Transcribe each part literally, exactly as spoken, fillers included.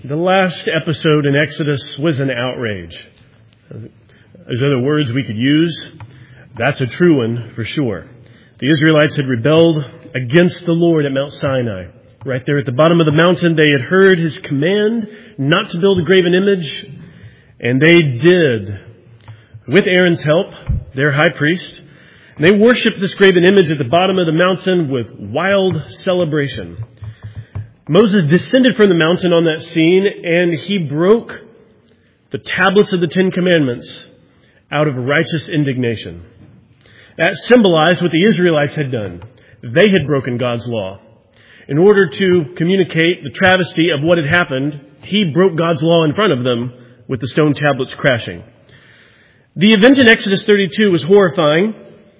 The last episode in Exodus was an outrage. There's other words we could use. That's a true one for sure. The Israelites had rebelled against the Lord at Mount Sinai. Right there at the bottom of the mountain, they had heard his command not to build a graven image, and they did. With Aaron's help, their high priest, they worshipped this graven image at the bottom of the mountain with wild celebration. Moses descended from the mountain on that scene, and he broke the tablets of the Ten Commandments out of righteous indignation. That symbolized what the Israelites had done. They had broken God's law. In order to communicate the travesty of what had happened, he broke God's law in front of them with the stone tablets crashing. The event in Exodus thirty-two was horrifying,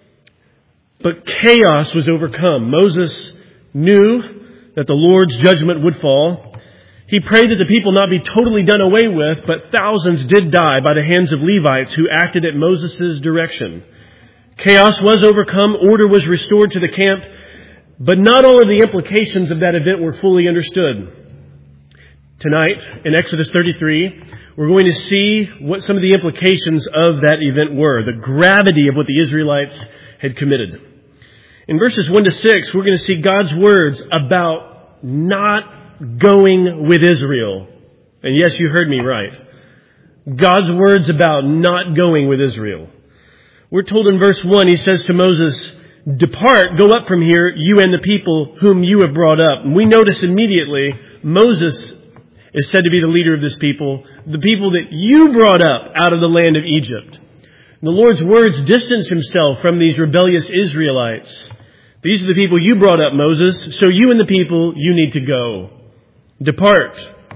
but chaos was overcome. Moses knew that the Lord's judgment would fall. He prayed that the people not be totally done away with, but thousands did die by the hands of Levites who acted at Moses' direction. Chaos was overcome, order was restored to the camp, but not all of the implications of that event were fully understood. Tonight, in Exodus thirty-three, we're going to see what some of the implications of that event were, the gravity of what the Israelites had committed. In verses one to six, we're going to see God's words about not going with Israel. And yes, you heard me right. God's words about not going with Israel. We're told in verse one, he says to Moses, "Depart, go up from here, you and the people whom you have brought up." And we notice immediately Moses is said to be the leader of this people, the people that you brought up out of the land of Egypt. And the Lord's words distance himself from these rebellious Israelites. These are the people you brought up, Moses, so you and the people, you need to go. Depart.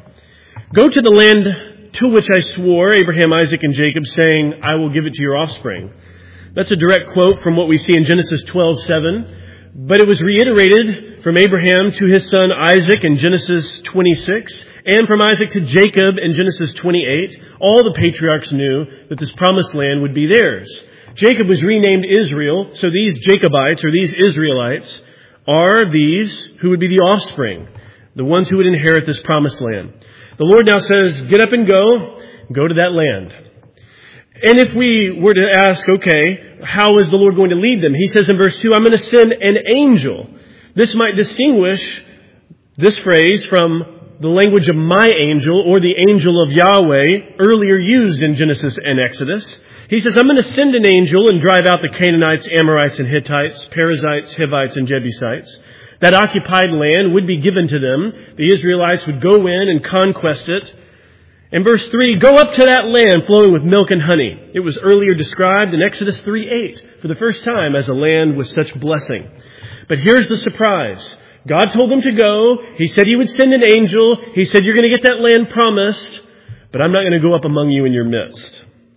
Go to the land to which I swore, Abraham, Isaac, and Jacob, saying, I will give it to your offspring. That's a direct quote from what we see in Genesis twelve seven. But it was reiterated from Abraham to his son Isaac in Genesis twenty-six, and from Isaac to Jacob in Genesis twenty-eight. All the patriarchs knew that this promised land would be theirs. Jacob was renamed Israel, so these Jacobites, or these Israelites, are these who would be the offspring, the ones who would inherit this promised land. The Lord now says, get up and go, go to that land. And if we were to ask, okay, how is the Lord going to lead them? He says in verse two, I'm going to send an angel. This might distinguish this phrase from the language of my angel, or the angel of Yahweh, earlier used in Genesis and Exodus. He says, I'm going to send an angel and drive out the Canaanites, Amorites, and Hittites, Perizzites, Hivites, and Jebusites. That occupied land would be given to them. The Israelites would go in and conquest it. In verse three, go up to that land flowing with milk and honey. It was earlier described in Exodus three eight for the first time as a land with such blessing. But here's the surprise. God told them to go. He said he would send an angel. He said, you're going to get that land promised, but I'm not going to go up among you in your midst.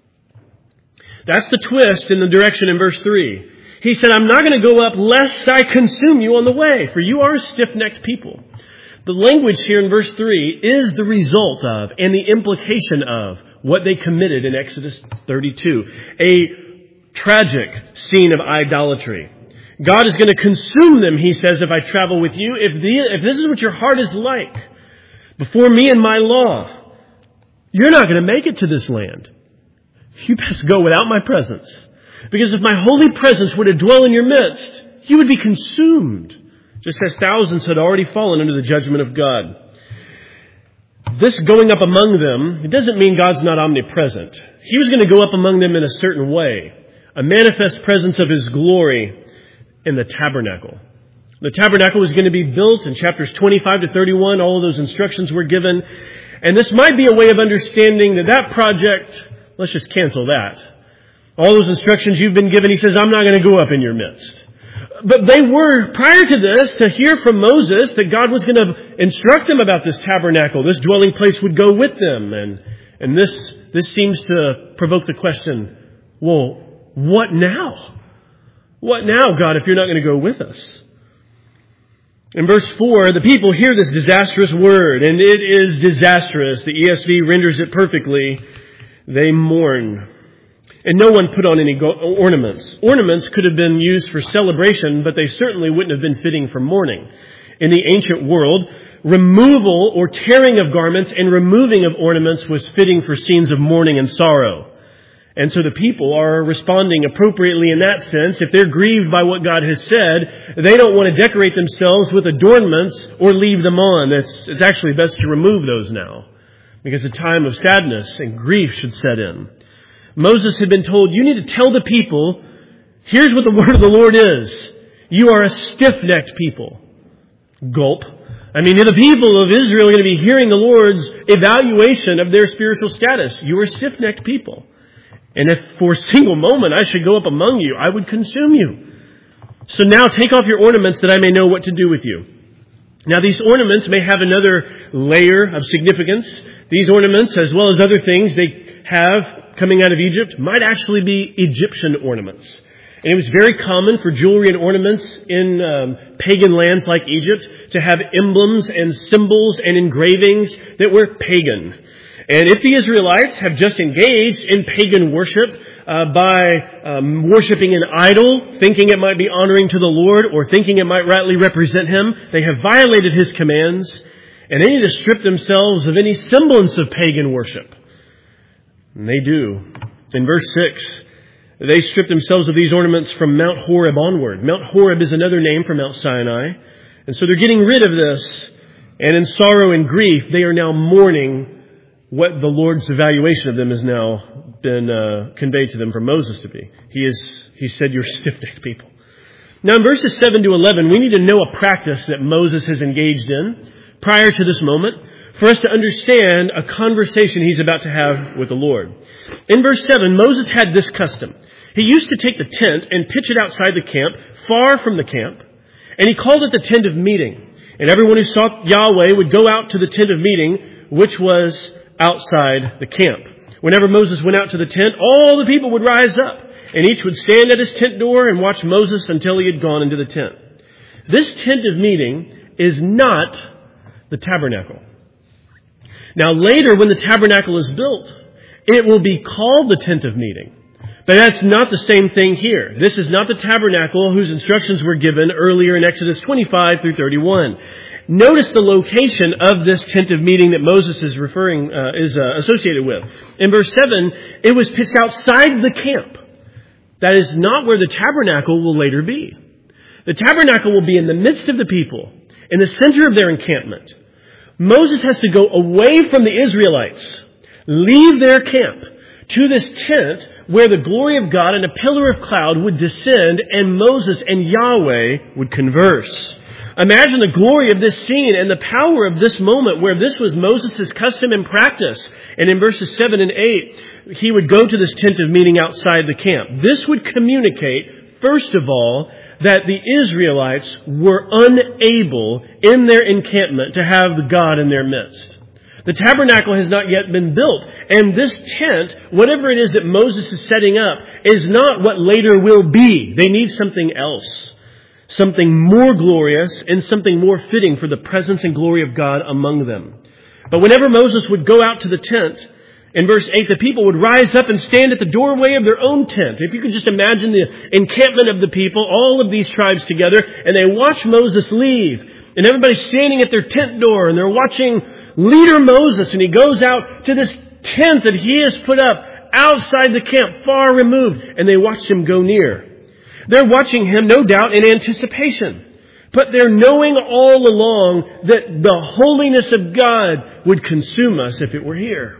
That's the twist in the direction in verse three. He said, I'm not going to go up lest I consume you on the way, for you are a stiff-necked people. The language here in verse three is the result of and the implication of what they committed in Exodus thirty-two. A tragic scene of idolatry. God is going to consume them, he says, if I travel with you. If, the, if this is what your heart is like before me and my law, you're not going to make it to this land. You best go without my presence. Because if my holy presence were to dwell in your midst, you would be consumed, just as thousands had already fallen under the judgment of God. This going up among them, it doesn't mean God's not omnipresent. He was going to go up among them in a certain way, a manifest presence of his glory in the tabernacle. The tabernacle was going to be built in chapters twenty-five to thirty-one. All of those instructions were given. And this might be a way of understanding that that project, let's just cancel that. All those instructions you've been given, he says, I'm not going to go up in your midst. But they were, prior to this, to hear from Moses that God was going to instruct them about this tabernacle. This dwelling place would go with them. And, and this, this seems to provoke the question, well, what now? What now, God, if you're not going to go with us? In verse four, the people hear this disastrous word, and it is disastrous. The E S V renders it perfectly. They mourn. And no one put on any ornaments. Ornaments could have been used for celebration, but they certainly wouldn't have been fitting for mourning. In the ancient world, removal or tearing of garments and removing of ornaments was fitting for scenes of mourning and sorrow. And so the people are responding appropriately in that sense. If they're grieved by what God has said, they don't want to decorate themselves with adornments or leave them on. It's, it's actually best to remove those now, because a time of sadness and grief should set in. Moses had been told, you need to tell the people, here's what the word of the Lord is. You are a stiff-necked people. Gulp. I mean, the people of Israel are going to be hearing the Lord's evaluation of their spiritual status. You are stiff-necked people. And if for a single moment I should go up among you, I would consume you. So now take off your ornaments that I may know what to do with you. Now these ornaments may have another layer of significance. These ornaments, as well as other things they have coming out of Egypt, might actually be Egyptian ornaments. And it was very common for jewelry and ornaments in um, pagan lands like Egypt to have emblems and symbols and engravings that were pagan. And if the Israelites have just engaged in pagan worship uh, by um, worshiping an idol, thinking it might be honoring to the Lord or thinking it might rightly represent Him, they have violated His commands, and they need to strip themselves of any semblance of pagan worship. And they do. In verse six, they strip themselves of these ornaments from Mount Horeb onward. Mount Horeb is another name for Mount Sinai. And so they're getting rid of this. And in sorrow and grief, they are now mourning what the Lord's evaluation of them has now been uh, conveyed to them from Moses to be. He is, he said, you're stiff-necked people. Now in verses seven to eleven, we need to know a practice that Moses has engaged in prior to this moment for us to understand a conversation he's about to have with the Lord. In verse seven, Moses had this custom. He used to take the tent and pitch it outside the camp, far from the camp, and he called it the tent of meeting. And everyone who sought Yahweh would go out to the tent of meeting, which was outside the camp. Whenever Moses went out to the tent, all the people would rise up, and each would stand at his tent door and watch Moses until he had gone into the tent. This tent of meeting is not the tabernacle. Now later, when the tabernacle is built, it will be called the tent of meeting. But that's not the same thing here. This is not the tabernacle whose instructions were given earlier in Exodus twenty-five through thirty-one. Notice the location of this tent of meeting that Moses is referring, uh, is uh, associated with. In verse seven, it was pitched outside the camp. That is not where the tabernacle will later be. The tabernacle will be in the midst of the people, in the center of their encampment. Moses has to go away from the Israelites, leave their camp, to this tent where the glory of God and a pillar of cloud would descend and Moses and Yahweh would converse. Imagine the glory of this scene and the power of this moment where this was Moses' custom and practice. And in verses seven and eight, he would go to this tent of meeting outside the camp. This would communicate, first of all, that the Israelites were unable in their encampment to have God in their midst. The tabernacle has not yet been built. And this tent, whatever it is that Moses is setting up, is not what later will be. They need something else. Something more glorious and something more fitting for the presence and glory of God among them. But whenever Moses would go out to the tent, in verse eight, the people would rise up and stand at the doorway of their own tent. If you could just imagine the encampment of the people, all of these tribes together, and they watch Moses leave. And everybody's standing at their tent door, and they're watching leader Moses, and he goes out to this tent that he has put up outside the camp, far removed, and they watch him go near. They're watching him, no doubt, in anticipation. But they're knowing all along that the holiness of God would consume us if it were here.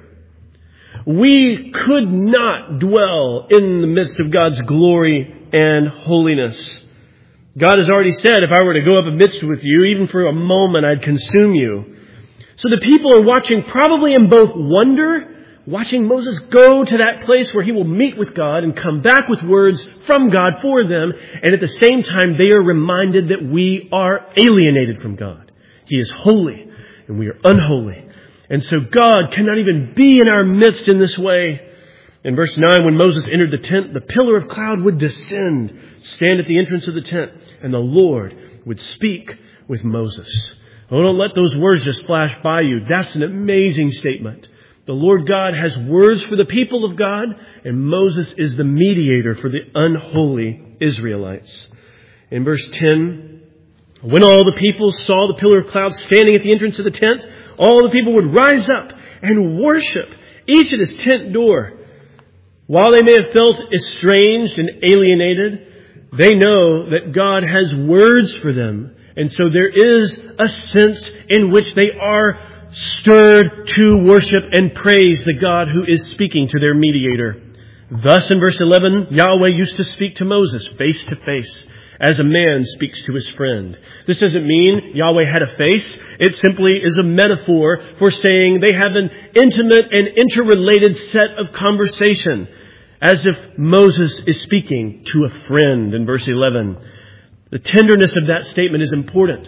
We could not dwell in the midst of God's glory and holiness. God has already said, if I were to go up amidst with you, even for a moment, I'd consume you. So the people are watching, probably in both wonder, watching Moses go to that place where he will meet with God and come back with words from God for them. And at the same time, they are reminded that we are alienated from God. He is holy and we are unholy. And so God cannot even be in our midst in this way. In verse nine, when Moses entered the tent, the pillar of cloud would descend, stand at the entrance of the tent, and the Lord would speak with Moses. Oh, don't let those words just flash by you. That's an amazing statement. The Lord God has words for the people of God, and Moses is the mediator for the unholy Israelites. In verse ten, When all the people saw the pillar of cloud standing at the entrance of the tent, all the people would rise up and worship, each at his tent door. While they may have felt estranged and alienated, they know that God has words for them. And so there is a sense in which they are stirred to worship and praise the God who is speaking to their mediator. Thus in verse eleven, Yahweh used to speak to Moses face to face, as a man speaks to his friend. This doesn't mean Yahweh had a face. It simply is a metaphor for saying they have an intimate and interrelated set of conversation, as if Moses is speaking to a friend in verse eleven. The tenderness of that statement is important.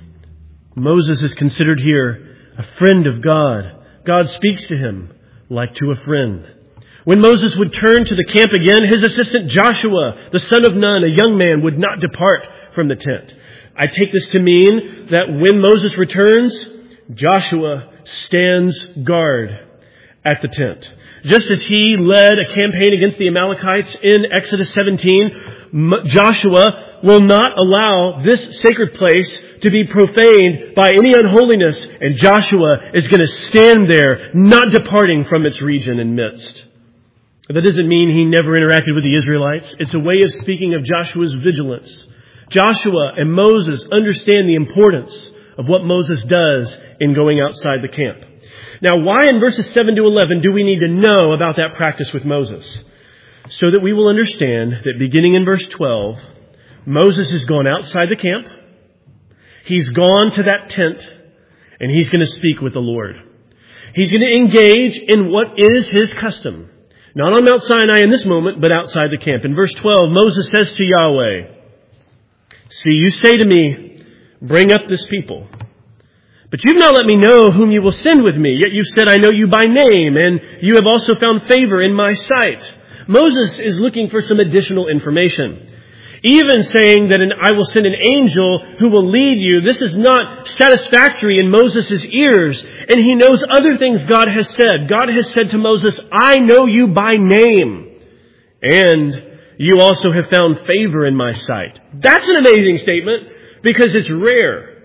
Moses is considered here a friend of God. God speaks to him like to a friend. When Moses would turn to the camp again, his assistant Joshua, the son of Nun, a young man, would not depart from the tent. I take this to mean that when Moses returns, Joshua stands guard at the tent. Just as he led a campaign against the Amalekites in Exodus seventeen, Joshua will not allow this sacred place to be profaned by any unholiness, and Joshua is going to stand there, not departing from its region and midst. That doesn't mean he never interacted with the Israelites. It's a way of speaking of Joshua's vigilance. Joshua and Moses understand the importance of what Moses does in going outside the camp. Now, why in verses seven to eleven do we need to know about that practice with Moses? So that we will understand that beginning in verse twelve, Moses has gone outside the camp. He's gone to that tent, and he's going to speak with the Lord. He's going to engage in what is his custom. Not on Mount Sinai in this moment, but outside the camp. In verse twelve, Moses says to Yahweh, "See, you say to me, bring up this people. But you've not let me know whom you will send with me. Yet you've said, I know you by name, and you have also found favor in my sight." Moses is looking for some additional information. Even saying that an, I will send an angel who will lead you, this is not satisfactory in Moses' ears. And he knows other things God has said. God has said to Moses, I know you by name. And you also have found favor in my sight. That's an amazing statement because it's rare.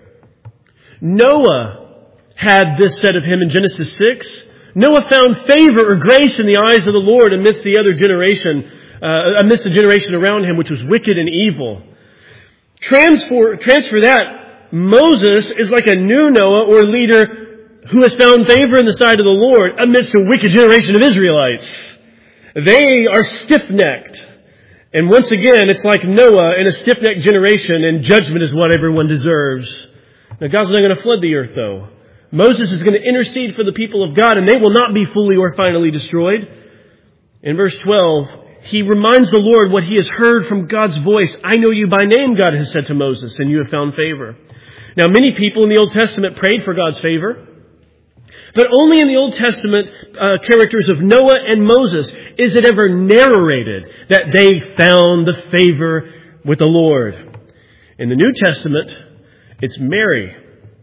Noah had this said of him in Genesis six. Noah found favor or grace in the eyes of the Lord amidst the other generation, uh, amidst the generation around him, which was wicked and evil. Transfer, transfer that, Moses is like a new Noah or leader who has found favor in the sight of the Lord amidst a wicked generation of Israelites. They are stiff-necked. And once again, it's like Noah in a stiff-necked generation, and judgment is what everyone deserves. Now, God's not going to flood the earth, though. Moses is going to intercede for the people of God, and they will not be fully or finally destroyed. In verse twelve, he reminds the Lord what he has heard from God's voice. I know you by name, God has said to Moses, and you have found favor. Now, many people in the Old Testament prayed for God's favor, but only in the Old Testament uh, characters of Noah and Moses is it ever narrated that they found the favor with the Lord. In the New Testament, it's Mary.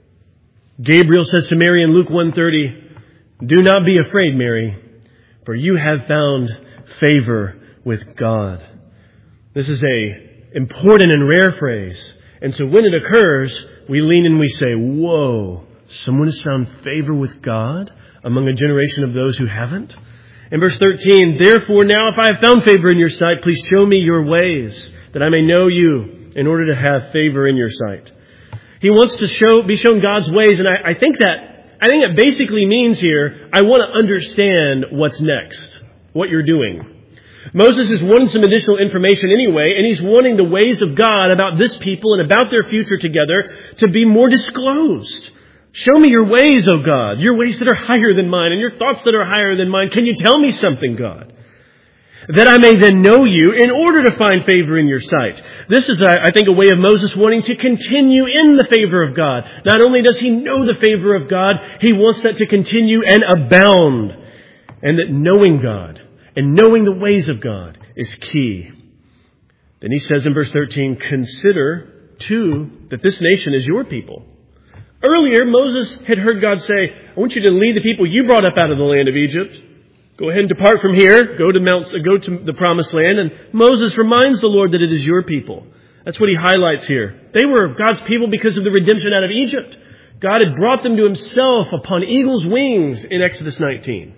Gabriel says to Mary in Luke one thirty, "Do not be afraid, Mary, for you have found favor with God." This is a important and rare phrase. And so when it occurs, we lean and we say, whoa, someone has found favor with God among a generation of those who haven't? In verse thirteen, "Therefore now if I have found favor in your sight, please show me your ways, that I may know you in order to have favor in your sight." He wants to show, be shown God's ways, and I, I think that, I think that basically means here, I want to understand what's next, what you're doing. Moses is wanting some additional information anyway, and he's wanting the ways of God about this people and about their future together to be more disclosed. Show me your ways, O God, your ways that are higher than mine and your thoughts that are higher than mine. Can you tell me something, God? That I may then know you in order to find favor in your sight. This is, I think, a way of Moses wanting to continue in the favor of God. Not only does he know the favor of God, he wants that to continue and abound. And that knowing God and knowing the ways of God is key. Then he says in verse thirteen, "Consider, too, that this nation is your people." Earlier, Moses had heard God say, "I want you to lead the people you brought up out of the land of Egypt. Go ahead and depart from here. Go to Mount, go to the promised land." And Moses reminds the Lord that it is your people. That's what he highlights here. They were God's people because of the redemption out of Egypt. God had brought them to himself upon eagle's wings in Exodus nineteen.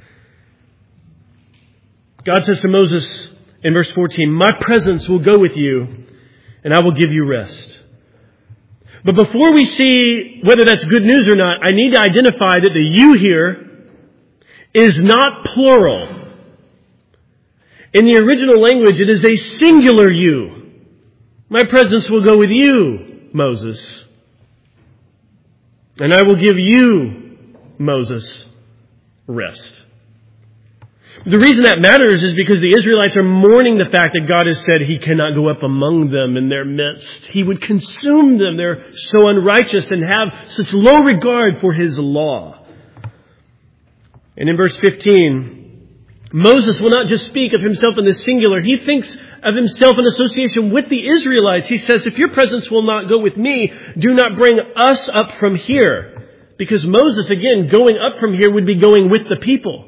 God says to Moses in verse fourteen, my presence will go with you and I will give you rest. But before we see whether that's good news or not, I need to identify that the you here is not plural. In the original language, it is a singular you. My presence will go with you, Moses. And I will give you, Moses, rest. The reason that matters is because the Israelites are mourning the fact that God has said he cannot go up among them in their midst. He would consume them. They're so unrighteous and have such low regard for his law. And in verse fifteen, Moses will not just speak of himself in the singular. He thinks of himself in association with the Israelites. He says, if your presence will not go with me, do not bring us up from here. Because Moses, again, going up from here would be going with the people.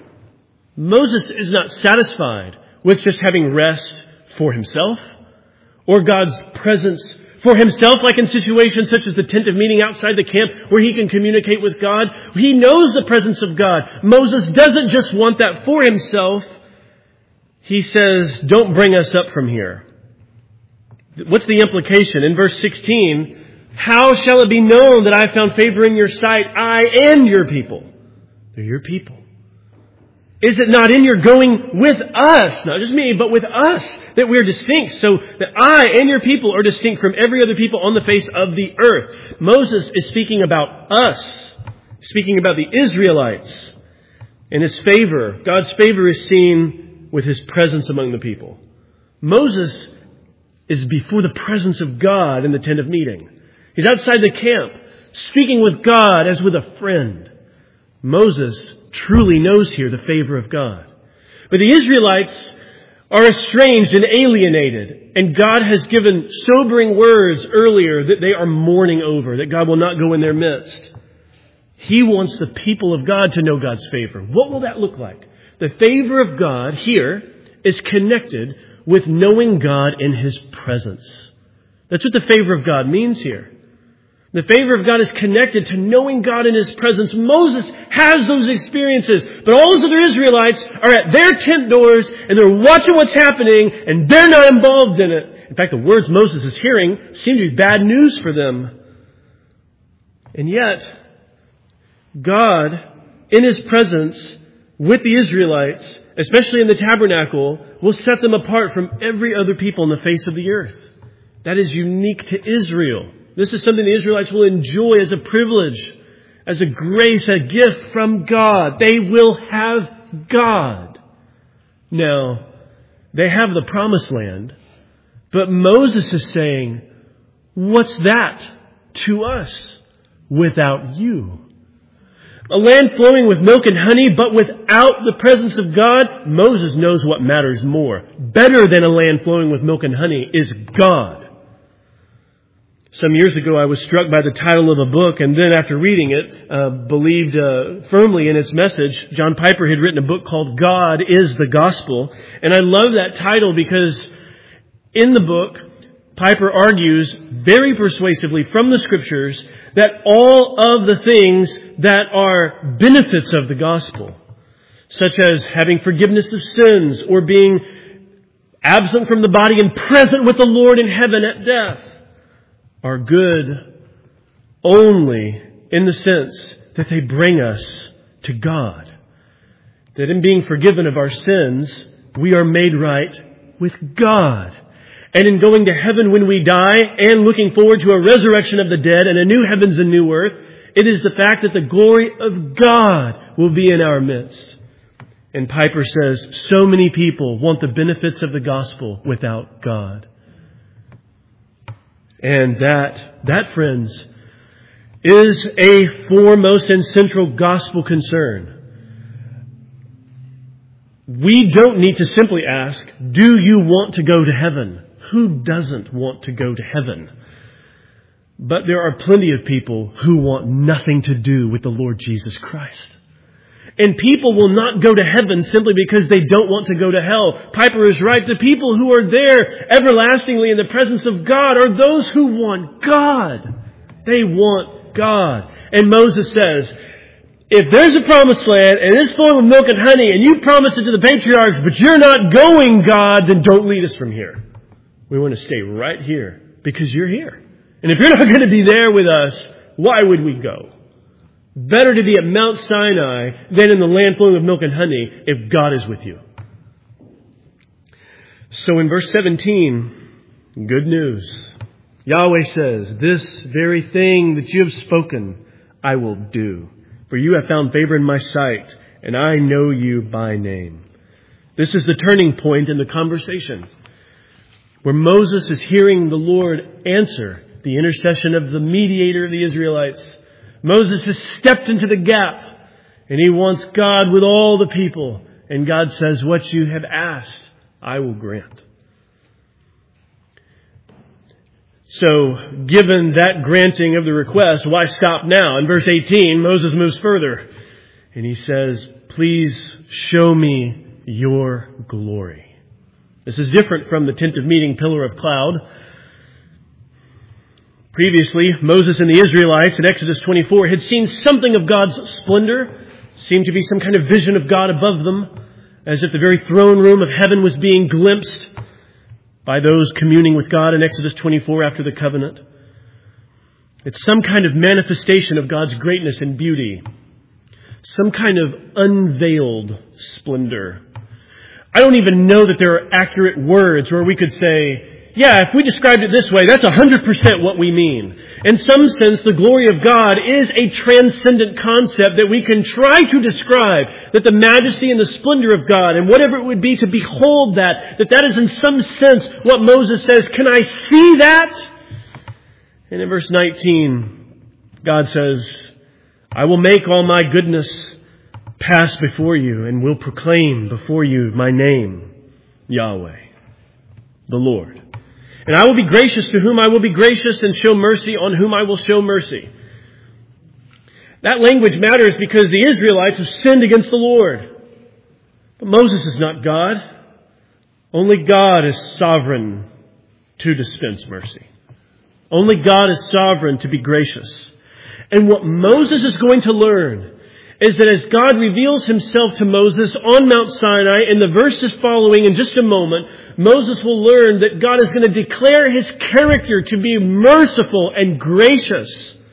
Moses is not satisfied with just having rest for himself or God's presence for himself, like in situations such as the tent of meeting outside the camp where he can communicate with God. He knows the presence of God. Moses doesn't just want that for himself. He says, don't bring us up from here. What's the implication? In verse sixteen, how shall it be known that I found favor in your sight, I and your people? They're your people. Is it not in your going with us, not just me, but with us, that we're distinct, so that I and your people are distinct from every other people on the face of the earth? Moses is speaking about us, speaking about the Israelites, and his favor. God's favor is seen with his presence among the people. Moses is before the presence of God in the tent of meeting. He's outside the camp, speaking with God as with a friend. Moses truly knows here the favor of God. But the Israelites are estranged and alienated. And God has given sobering words earlier that they are mourning over, that God will not go in their midst. He wants the people of God to know God's favor. What will that look like? The favor of God here is connected with knowing God in his presence. That's what the favor of God means here. The favor of God is connected to knowing God in his presence. Moses has those experiences, but all those other Israelites are at their tent doors and they're watching what's happening and they're not involved in it. In fact, the words Moses is hearing seem to be bad news for them. And yet, God, in his presence with the Israelites, especially in the tabernacle, will set them apart from every other people on the face of the earth. That is unique to Israel. This is something the Israelites will enjoy as a privilege, as a grace, a gift from God. They will have God. Now, they have the promised land, but Moses is saying, what's that to us without you? A land flowing with milk and honey, but without the presence of God, Moses knows what matters more. Better than a land flowing with milk and honey is God. Some years ago, I was struck by the title of a book, and then after reading it, uh, believed uh, firmly in its message. John Piper had written a book called God is the Gospel. And I love that title because in the book, Piper argues very persuasively from the Scriptures that all of the things that are benefits of the gospel, such as having forgiveness of sins or being absent from the body and present with the Lord in heaven at death, are good only in the sense that they bring us to God. That in being forgiven of our sins, we are made right with God. And in going to heaven when we die and looking forward to a resurrection of the dead and a new heavens and new earth, it is the fact that the glory of God will be in our midst. And Piper says, so many people want the benefits of the gospel without God. And that, that, friends, is a foremost and central gospel concern. We don't need to simply ask, do you want to go to heaven? Who doesn't want to go to heaven? But there are plenty of people who want nothing to do with the Lord Jesus Christ. And people will not go to heaven simply because they don't want to go to hell. Piper is right. The people who are there everlastingly in the presence of God are those who want God. They want God. And Moses says, if there's a promised land and it's flowing with milk and honey and you promised it to the patriarchs, but you're not going, God, then don't lead us from here. We want to stay right here because you're here. And if you're not going to be there with us, why would we go? Better to be at Mount Sinai than in the land flowing with milk and honey if God is with you. So in verse seventeen, good news. Yahweh says, this very thing that you have spoken, I will do. For you have found favor in my sight, and I know you by name. This is the turning point in the conversation, where Moses is hearing the Lord answer the intercession of the mediator of the Israelites. Moses has stepped into the gap, and he wants God with all the people. And God says, what you have asked, I will grant. So, given that granting of the request, why stop now? In verse eighteen, Moses moves further, and he says, please show me your glory. This is different from the tent of meeting, pillar of cloud. Previously, Moses and the Israelites in Exodus twenty-four had seen something of God's splendor. Seemed to be some kind of vision of God above them, as if the very throne room of heaven was being glimpsed by those communing with God in Exodus twenty-four after the covenant. It's some kind of manifestation of God's greatness and beauty. Some kind of unveiled splendor. I don't even know that there are accurate words where we could say, yeah, if we described it this way, that's one hundred percent what we mean. In some sense, the glory of God is a transcendent concept that we can try to describe, that the majesty and the splendor of God and whatever it would be to behold that, that that is in some sense what Moses says, can I see that? And in verse nineteen, God says, I will make all my goodness pass before you and will proclaim before you my name, Yahweh, the Lord. And I will be gracious to whom I will be gracious and show mercy on whom I will show mercy. That language matters because the Israelites have sinned against the Lord. But Moses is not God. Only God is sovereign to dispense mercy. Only God is sovereign to be gracious. And what Moses is going to learn is that as God reveals himself to Moses on Mount Sinai, in the verses following in just a moment, Moses will learn that God is going to declare his character to be merciful and gracious.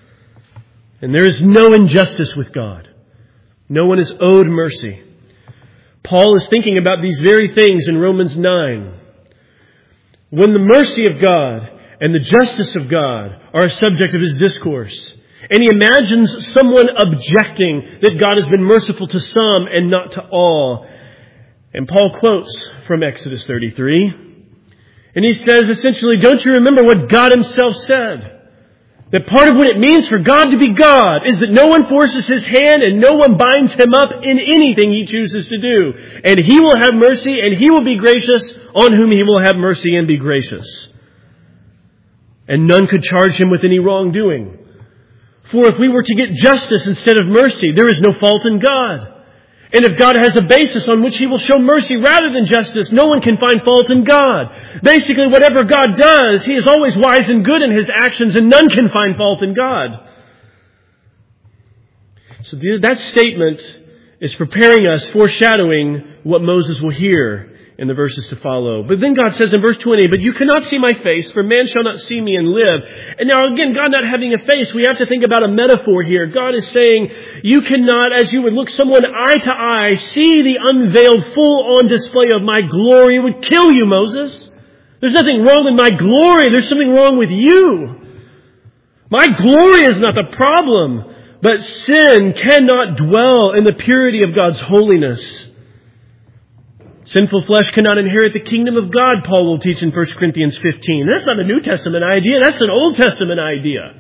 And there is no injustice with God. No one is owed mercy. Paul is thinking about these very things in Romans nine. When the mercy of God and the justice of God are a subject of his discourse, and he imagines someone objecting that God has been merciful to some and not to all. And Paul quotes from Exodus thirty-three. And he says essentially, don't you remember what God himself said? That part of what it means for God to be God is that no one forces his hand and no one binds him up in anything he chooses to do. And he will have mercy and he will be gracious on whom he will have mercy and be gracious. And none could charge him with any wrongdoing. For if we were to get justice instead of mercy, there is no fault in God. And if God has a basis on which he will show mercy rather than justice, no one can find fault in God. Basically, whatever God does, he is always wise and good in his actions, and none can find fault in God. So that statement is preparing us, foreshadowing what Moses will hear in the verses to follow. But then God says in verse twenty, but you cannot see my face, for man shall not see me and live. And now again, God not having a face, we have to think about a metaphor here. God is saying, you cannot, as you would look someone eye to eye, see the unveiled full-on display of my glory. It would kill you, Moses. There's nothing wrong with my glory. There's something wrong with you. My glory is not the problem, but sin cannot dwell in the purity of God's holiness. Sinful flesh cannot inherit the kingdom of God, Paul will teach in First Corinthians fifteen. That's not a New Testament idea. That's an Old Testament idea.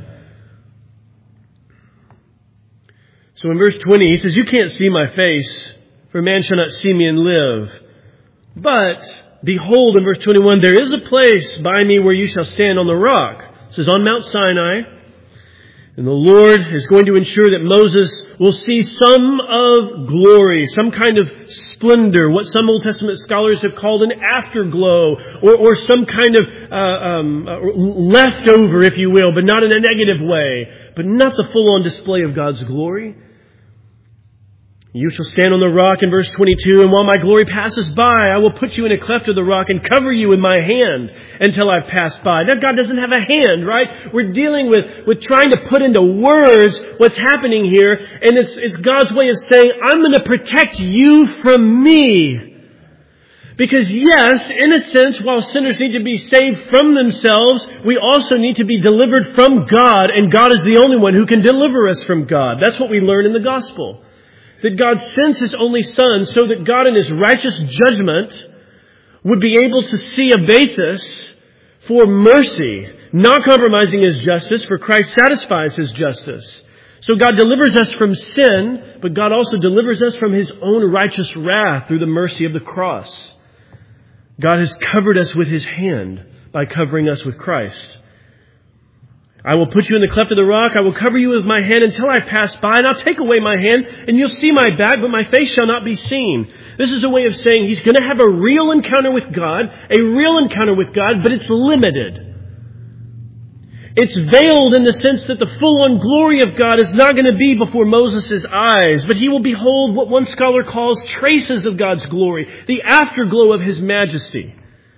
So in verse twenty, he says, you can't see my face, for man shall not see me and live. But, behold, in verse twenty-one, there is a place by me where you shall stand on the rock. It says, on Mount Sinai. And the Lord is going to ensure that Moses will see some of glory, some kind of splendor, what some Old Testament scholars have called an afterglow, or, or some kind of uh, um, uh, leftover, if you will, but not in a negative way, but not the full-on display of God's glory. You shall stand on the rock in verse twenty-two, and while my glory passes by, I will put you in a cleft of the rock and cover you with my hand until I've passed by. Now, God doesn't have a hand, right? We're dealing with, with trying to put into words what's happening here, and it's, it's God's way of saying, I'm going to protect you from me. Because yes, in a sense, while sinners need to be saved from themselves, we also need to be delivered from God, and God is the only one who can deliver us from God. That's what we learn in the gospel. That God sends His only Son so that God in His righteous judgment would be able to see a basis for mercy, not compromising His justice, for Christ satisfies His justice. So God delivers us from sin, but God also delivers us from His own righteous wrath through the mercy of the cross. God has covered us with His hand by covering us with Christ. I will put you in the cleft of the rock. I will cover you with my hand until I pass by, and I'll take away my hand, and you'll see my back, but my face shall not be seen. This is a way of saying He's going to have a real encounter with God, a real encounter with God, but it's limited. It's veiled in the sense that the full-on glory of God is not going to be before Moses' eyes, but he will behold what one scholar calls traces of God's glory, the afterglow of His majesty.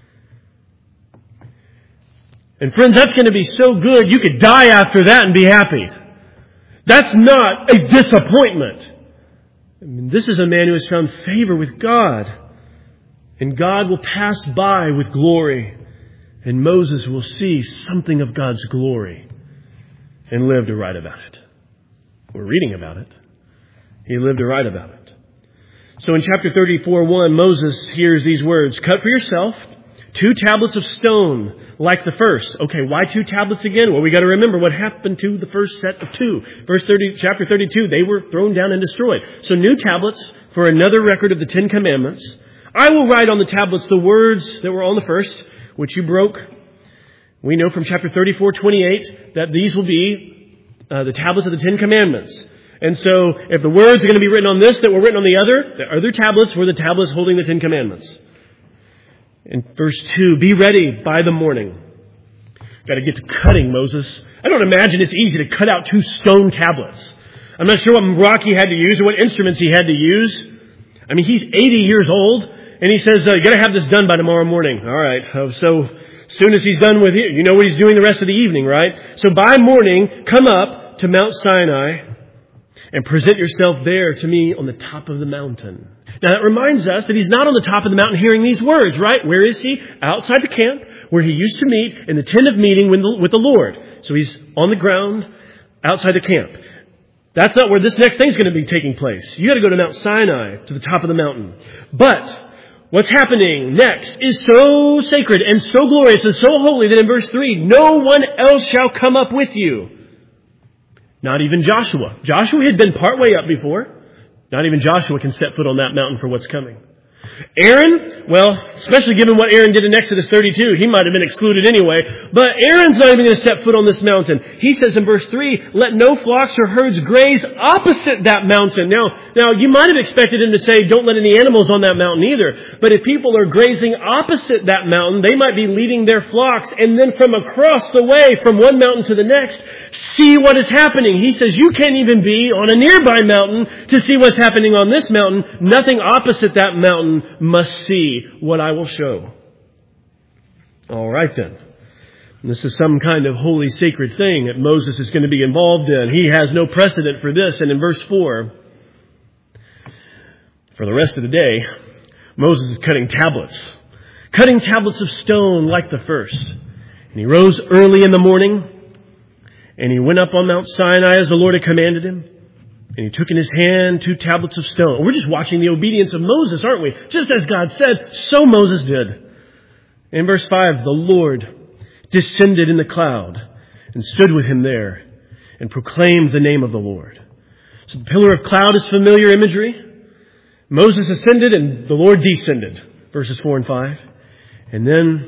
And friends, that's going to be so good, you could die after that and be happy. That's not a disappointment. I mean, this is a man who has found favor with God. And God will pass by with glory. And Moses will see something of God's glory and live to write about it. We're reading about it. He lived to write about it. So in chapter thirty-four, one, Moses hears these words, cut for yourself two tablets of stone like the first. Okay, why two tablets again? Well, we got to remember what happened to the first set of two. Verse thirty, chapter thirty-two, they were thrown down and destroyed. So new tablets for another record of the Ten Commandments. I will write on the tablets the words that were on the first, which you broke. We know from chapter thirty-four, twenty-eight, that these will be uh, the tablets of the Ten Commandments. And so, if the words are going to be written on this that were written on the other, the other tablets were the tablets holding the Ten Commandments. In verse two, be ready by the morning. Got to get to cutting, Moses. I don't imagine it's easy to cut out two stone tablets. I'm not sure what rock he had to use or what instruments he had to use. I mean, he's eighty years old, and he says, uh, you got to have this done by tomorrow morning. All right. Uh, so, as soon as he's done with it, you know what he's doing the rest of the evening, right? So by morning, come up to Mount Sinai and present yourself there to me on the top of the mountain. Now that reminds us that he's not on the top of the mountain hearing these words, right? Where is he? Outside the camp, where he used to meet in the tent of meeting with the, with the Lord. So he's on the ground outside the camp. That's not where this next thing's going to be taking place. You got to go to Mount Sinai, to the top of the mountain. But what's happening next is so sacred and so glorious and so holy that in verse three, no one else shall come up with you. Not even Joshua. Joshua had been partway up before. Not even Joshua can set foot on that mountain for what's coming. Aaron, well, especially given what Aaron did in Exodus thirty-two, he might have been excluded anyway. But Aaron's not even going to step foot on this mountain. He says in verse three, let no flocks or herds graze opposite that mountain. Now, now you might have expected him to say, don't let any animals on that mountain either. But if people are grazing opposite that mountain, they might be leading their flocks. And then from across the way, from one mountain to the next, see what is happening. He says, you can't even be on a nearby mountain to see what's happening on this mountain. Nothing opposite that mountain must see what I will show. All right then. This is some kind of holy sacred thing that Moses is going to be involved in. He has no precedent for this. And in verse four, for the rest of the day, Moses is cutting tablets. Cutting tablets of stone like the first. And he rose early in the morning, and he went up on Mount Sinai as the Lord had commanded him. And he took in his hand two tablets of stone. We're just watching the obedience of Moses, aren't we? Just as God said, so Moses did. In verse five, the Lord descended in the cloud and stood with him there and proclaimed the name of the Lord. So the pillar of cloud is familiar imagery. Moses ascended and the Lord descended. Verses four and five. And then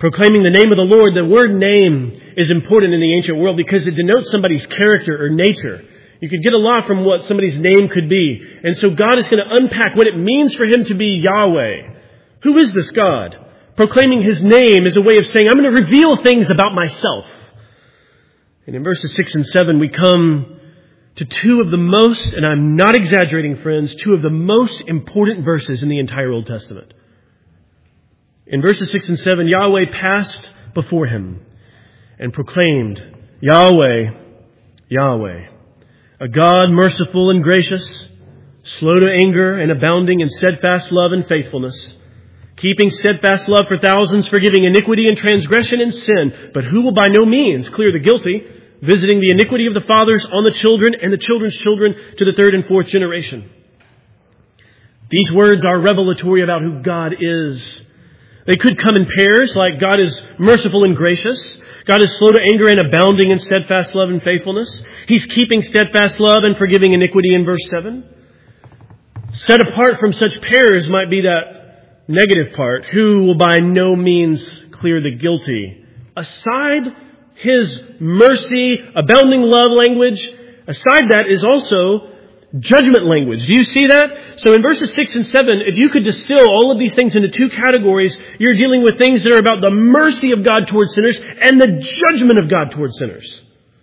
Proclaiming the name of the Lord, the word name is important in the ancient world because it denotes somebody's character or nature. You could get a lot from what somebody's name could be. And so God is going to unpack what it means for Him to be Yahweh. Who is this God? Proclaiming His name is a way of saying, I'm going to reveal things about myself. And in verses six and seven, we come to two of the most, and I'm not exaggerating, friends, two of the most important verses in the entire Old Testament. In verses six and seven, Yahweh passed before him and proclaimed, Yahweh, Yahweh, a God merciful and gracious, slow to anger and abounding in steadfast love and faithfulness, keeping steadfast love for thousands, forgiving iniquity and transgression and sin, but who will by no means clear the guilty, visiting the iniquity of the fathers on the children and the children's children to the third and fourth generation. These words are revelatory about who God is. They could come in pairs, like God is merciful and gracious. God is slow to anger and abounding in steadfast love and faithfulness. He's keeping steadfast love and forgiving iniquity in verse seven. Set apart from such pairs might be that negative part. Who will by no means clear the guilty? Aside His mercy, abounding love language, aside that is also judgment language. Do you see that? So in verses six and seven, if you could distill all of these things into two categories, you're dealing with things that are about the mercy of God towards sinners and the judgment of God towards sinners.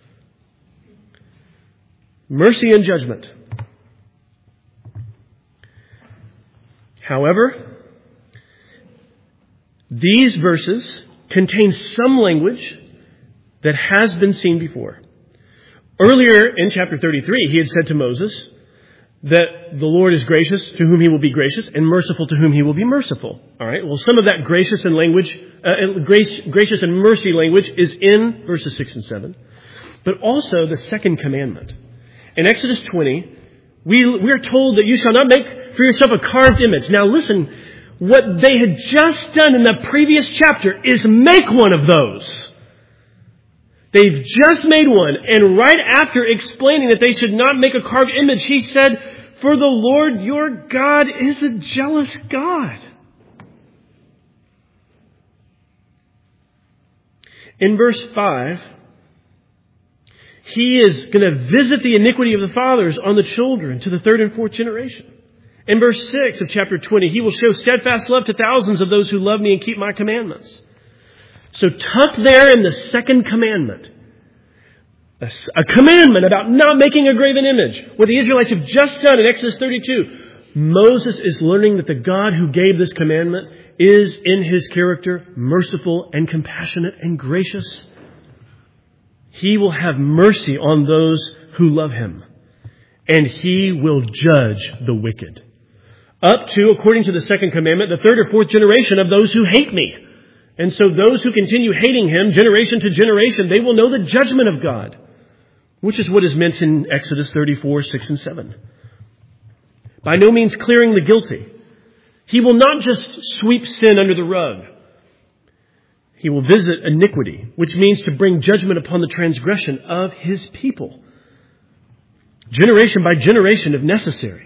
Mercy and judgment. However, these verses contain some language that has been seen before. Earlier in chapter thirty-three, He had said to Moses that the Lord is gracious to whom He will be gracious and merciful to whom He will be merciful. All right. Well, some of that gracious and language, uh, grace, gracious and mercy language is in verses six and seven, but also the second commandment. In Exodus twenty, we we are told that you shall not make for yourself a carved image. Now, listen, what they had just done in the previous chapter is make one of those. They've just made one, and right after explaining that they should not make a carved image, He said, for the Lord your God is a jealous God. In verse five, He is going to visit the iniquity of the fathers on the children to the third and fourth generation. In verse six of chapter twenty, He will show steadfast love to thousands of those who love Me and keep My commandments. So tucked there in the second commandment, a, a commandment about not making a graven image, what the Israelites have just done in Exodus thirty-two, Moses is learning that the God who gave this commandment is in His character merciful and compassionate and gracious. He will have mercy on those who love Him, and He will judge the wicked. Up to, according to the second commandment, the third or fourth generation of those who hate Me. And so those who continue hating Him, generation to generation, they will know the judgment of God, which is what is meant in Exodus thirty-four, six and seven. By no means clearing the guilty. He will not just sweep sin under the rug. He will visit iniquity, which means to bring judgment upon the transgression of His people. Generation by generation if necessary.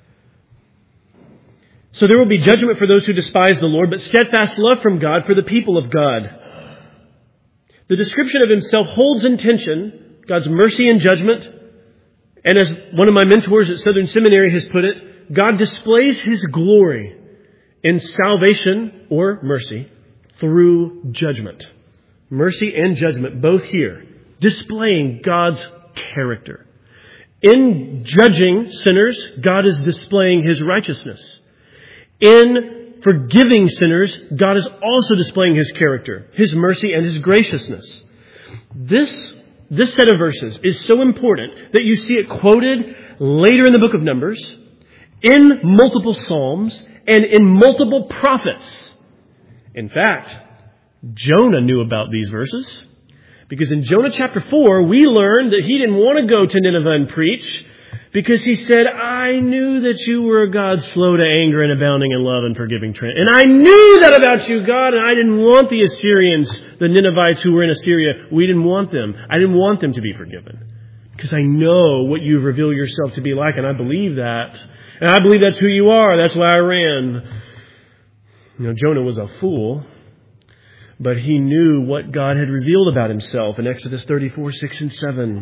So there will be judgment for those who despise the Lord, but steadfast love from God for the people of God. The description of Himself holds in tension God's mercy and judgment. And as one of my mentors at Southern Seminary has put it, God displays His glory in salvation or mercy through judgment. Mercy and judgment, both here, displaying God's character. In judging sinners, God is displaying His righteousness. In forgiving sinners, God is also displaying His character, His mercy, and His graciousness. This, this set of verses is so important that you see it quoted later in the book of Numbers, in multiple Psalms, and in multiple prophets. In fact, Jonah knew about these verses, because in Jonah chapter four, we learned that he didn't want to go to Nineveh and preach, because he said, I knew that you were a God slow to anger and abounding in love and forgiving. And I knew that about you, God, and I didn't want the Assyrians, the Ninevites who were in Assyria. We didn't want them. I didn't want them to be forgiven. Because I know what you've revealed yourself to be like, and I believe that. And I believe that's who you are. That's why I ran. You know, Jonah was a fool. but he knew what God had revealed about himself in Exodus thirty-four, six and seven.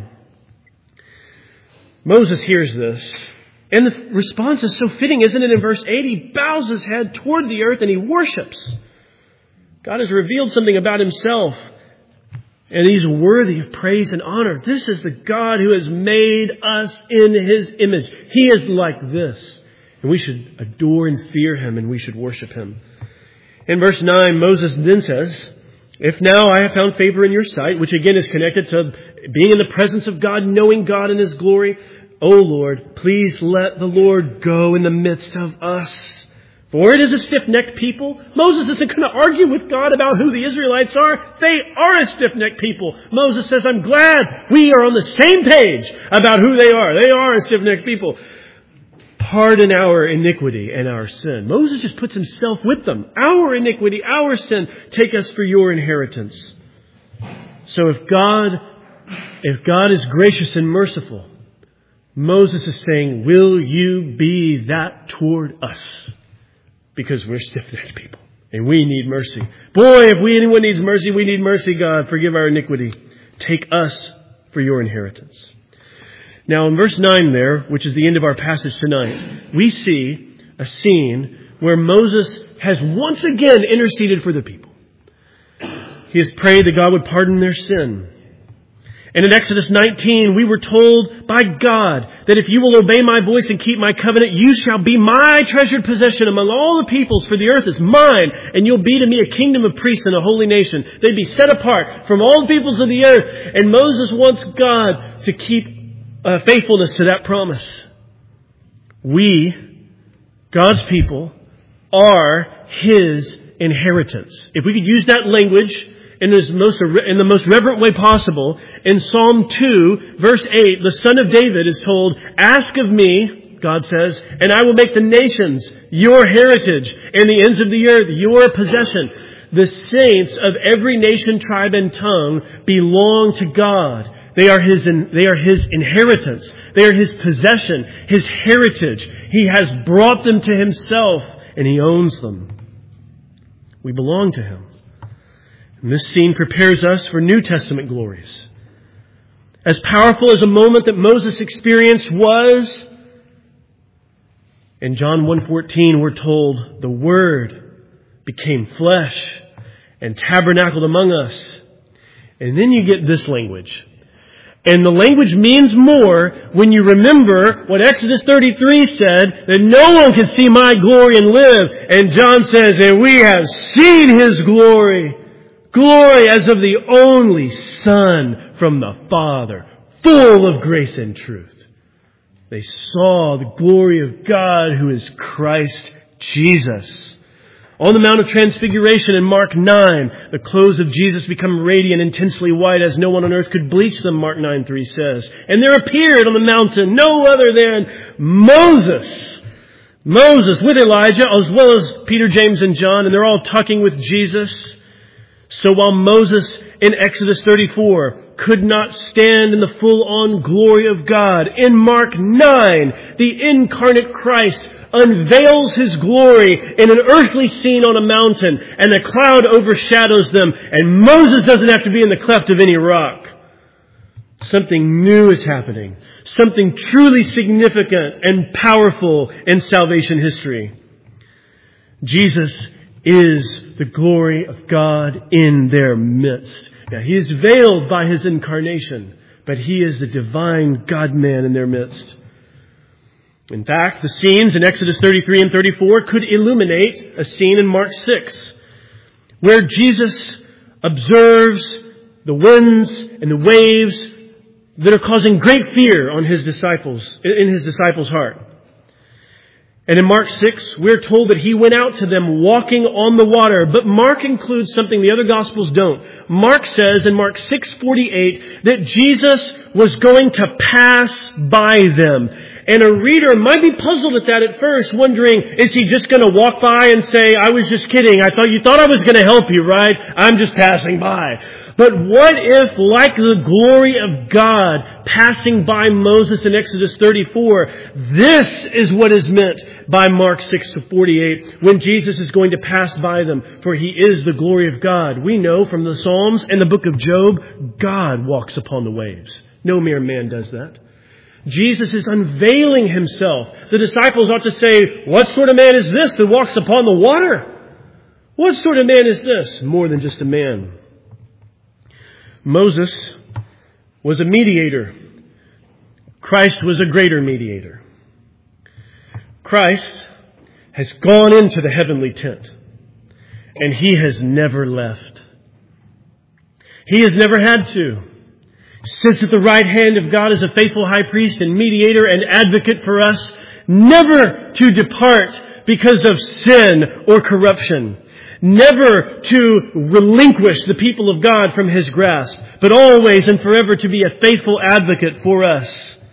Moses hears this, and the response is so fitting, isn't it? In verse eight, he bows his head toward the earth and he worships. God has revealed something about himself, and he's worthy of praise and honor. This is the God who has made us in his image. He is like this, and we should adore and fear him, and we should worship him. In verse nine, Moses then says, "If now I have found favor in your sight," which again is connected to being in the presence of God, knowing God in his glory, "O Lord, please let the Lord go in the midst of us. For it is a stiff-necked people." Moses isn't going to argue with God about who the Israelites are. They are a stiff-necked people. Moses says, "I'm glad we are on the same page about who they are. They are a stiff-necked people. Pardon our iniquity and our sin." Moses just puts himself with them. Our iniquity, our sin, take us for your inheritance. So if God, if God is gracious and merciful, Moses is saying, will you be that toward us? Because we're stiff-necked people and we need mercy. Boy, if we anyone needs mercy, we need mercy, God. Forgive our iniquity. Take us for your inheritance. Now in verse nine there, which is the end of our passage tonight, we see a scene where Moses has once again interceded for the people. He has prayed that God would pardon their sin. And in Exodus nineteen, we were told by God that if you will obey my voice and keep my covenant, you shall be my treasured possession among all the peoples, for the earth is mine, and you'll be to me a kingdom of priests and a holy nation. They'd be set apart from all the peoples of the earth. And Moses wants God to keep uh, faithfulness to that promise. We, God's people, are his inheritance. If we could use that language in his most, in the most reverent way possible, in Psalm two, verse eight, the son of David is told, "Ask of me," God says, "and I will make the nations your heritage and the ends of the earth your possession." The saints of every nation, tribe, and tongue belong to God. They are his, they are his inheritance. They are his possession, his heritage. He has brought them to himself, and he owns them. We belong to him. And this scene prepares us for New Testament glories. As powerful as a moment that Moses experienced was, in John one fourteen we're told, the Word became flesh and tabernacled among us. And then you get this language. And the language means more when you remember what Exodus thirty-three said, that no one can see my glory and live. And John says, and we have seen his glory. Glory as of the only Son from the Father, full of grace and truth. They saw the glory of God who is Christ Jesus. On the Mount of Transfiguration in Mark nine, the clothes of Jesus become radiant, intensely white, as no one on earth could bleach them, Mark nine three says. And there appeared on the mountain no other than Moses. Moses with Elijah, as well as Peter, James, and John, and they're all talking with Jesus. So while Moses in Exodus thirty-four could not stand in the full-on glory of God, in Mark nine, the incarnate Christ unveils his glory in an earthly scene on a mountain, and a cloud overshadows them, and Moses doesn't have to be in the cleft of any rock. Something new is happening. Something truly significant and powerful in salvation history. Jesus is the glory of God in their midst. Now, he is veiled by his incarnation, but he is the divine God-man in their midst. In fact, the scenes in Exodus thirty-three and thirty-four could illuminate a scene in Mark six, where Jesus observes the winds and the waves that are causing great fear on his disciples, in his disciples' heart. And in Mark six, we're told that he went out to them walking on the water. But Mark includes something the other Gospels don't. Mark says in Mark six forty-eight that Jesus was going to pass by them. And a reader might be puzzled at that at first, wondering, is he just going to walk by and say, I was just kidding. I thought you thought I was going to help you, right? I'm just passing by. But what if, like the glory of God passing by Moses in Exodus thirty-four, this is what is meant by Mark six forty-eight, when Jesus is going to pass by them, for he is the glory of God. We know from the Psalms and the book of Job, God walks upon the waves. No mere man does that. Jesus is unveiling himself. The disciples ought to say, what sort of man is this that walks upon the water? What sort of man is this? More than just a man. Moses was a mediator. Christ was a greater mediator. Christ has gone into the heavenly tent, and he has never left. He has never had to. Sits at the right hand of God as a faithful high priest and mediator and advocate for us, never to depart because of sin or corruption. Never to relinquish the people of God from his grasp, but always and forever to be a faithful advocate for us.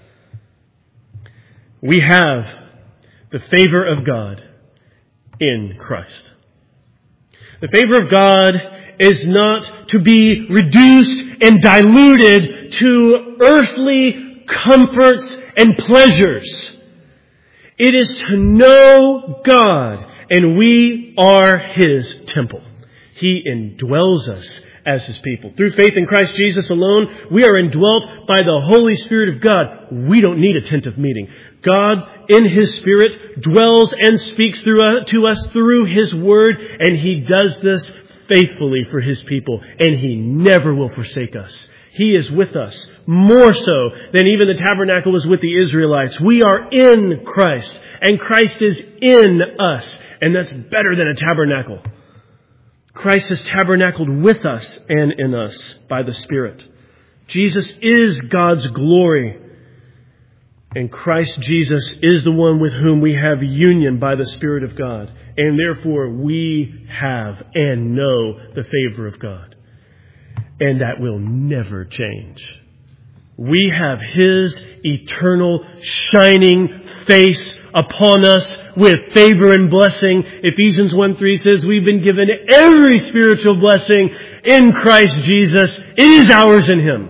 We have the favor of God in Christ. The favor of God is not to be reduced and diluted to earthly comforts and pleasures. It is to know God, and we are his temple. He indwells us as his people. Through faith in Christ Jesus alone, we are indwelt by the Holy Spirit of God. We don't need a tent of meeting. God, in his Spirit, dwells and speaks through uh, to us through his word, and he does this faithfully for his people, and he never will forsake us. He is with us more so than even the tabernacle was with the Israelites. We are in Christ, and Christ is in us, and that's better than a tabernacle. Christ has tabernacled with us and in us by the Spirit. Jesus is God's glory, and Christ Jesus is the one with whom we have union by the Spirit of God. And therefore we have and know the favor of God. And that will never change. We have his eternal shining face upon us with favor and blessing. Ephesians one three says we've been given every spiritual blessing in Christ Jesus. It is ours in him.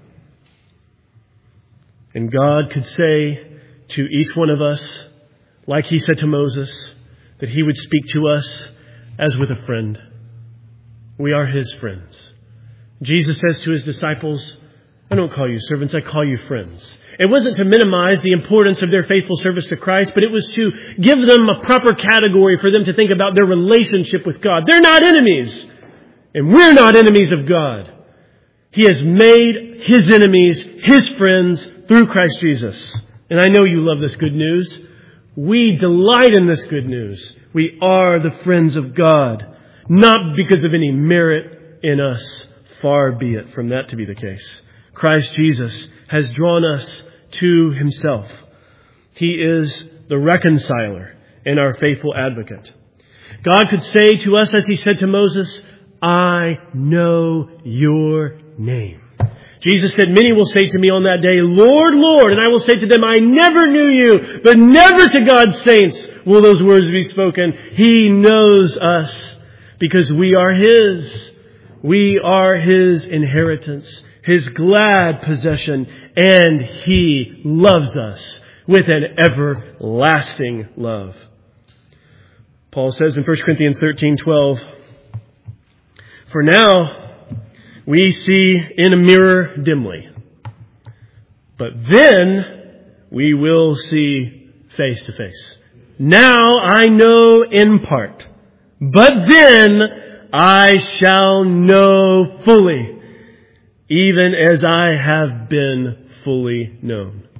And God could say to each one of us, like he said to Moses, that he would speak to us as with a friend. We are his friends. Jesus says to his disciples, I don't call you servants, I call you friends. It wasn't to minimize the importance of their faithful service to Christ, but it was to give them a proper category for them to think about their relationship with God. They're not enemies, and we're not enemies of God. He has made his enemies his friends through Christ Jesus. And I know you love this good news. We delight in this good news. We are the friends of God, not because of any merit in us. Far be it from that to be the case. Christ Jesus has drawn us to himself. He is the reconciler and our faithful advocate. God could say to us, as he said to Moses, I know your name. Jesus said, many will say to me on that day, Lord, Lord, and I will say to them, I never knew you, but never to God's saints will those words be spoken. He knows us because we are his. We are his inheritance, his glad possession, and he loves us with an everlasting love. Paul says in First Corinthians thirteen twelve, for now we see in a mirror dimly, but then we will see face to face. Now I know in part, but then I shall know fully, even as I have been fully known.